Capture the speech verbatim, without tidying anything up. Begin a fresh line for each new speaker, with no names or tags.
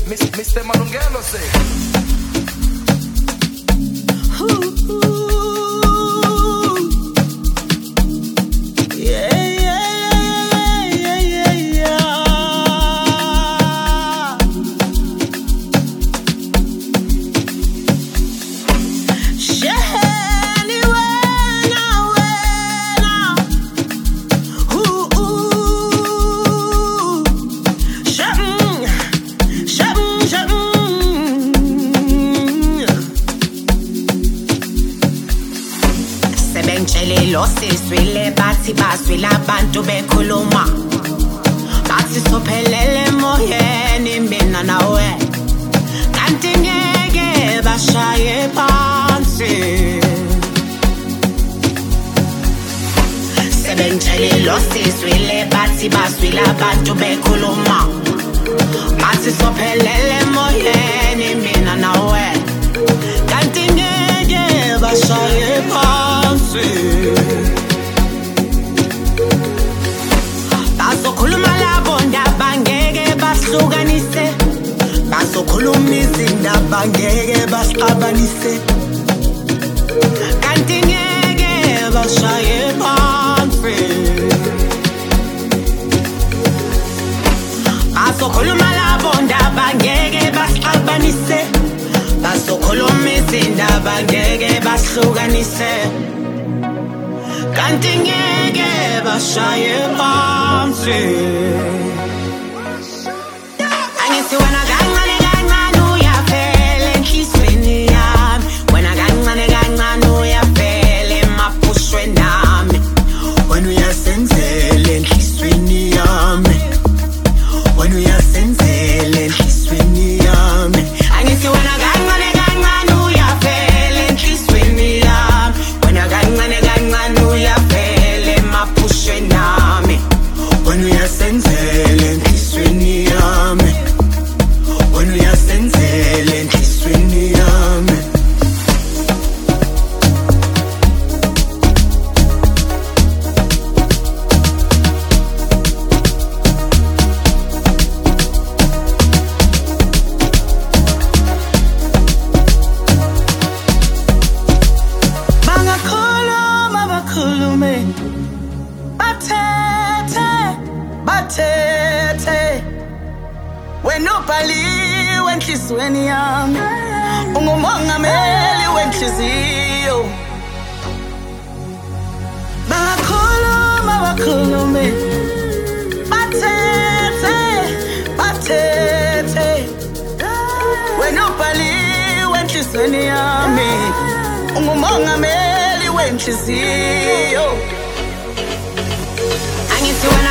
mister Malungelo say. Ooh, ooh.
Siswile bathi baswile abantu bekhuluma bathi sophelele moyeni mina nawe kanti ngeke bashaye phansi sebengitshele siswile bathi baswile abantu bekhuluma bathi sophelele moyeni mina nawe kanti ngeke bashaye phansi. Bazokhuluma labo ndaba ngeke bahlukanise bazokhuluma izindaba ngeke basixabanise kanti ngeke bashaye phansi bazokhuluma labo ndaba ngeke basixabanise bazokhuluma izindaba ngeke bahlukanise kanti ngeke bashaye phansi. Angithi wena kancane kancane uyavela enhlizweni yami wena kancane kancane uyavela emaphusweni ami wena uyasenzela enhlizweni yami wena uyasenzela enhlizweni yami angithi wena kancane kancane uyavela enhlizweni yami wena kancane kancane uyavela emaphusweni ami wena uyasenzela enhlizweni yami wena uyasenzela enhlizweni yami. Bangakhuluma bakhulume bathethe bathethe wena ubhaliwe enhlizweni yami ungumongameli wenhliziyo bangakhuluma bakhulume bathethe bathethe wena ubhaliwe enhlizweni yami ungumongameli wenhliziyo angithi wena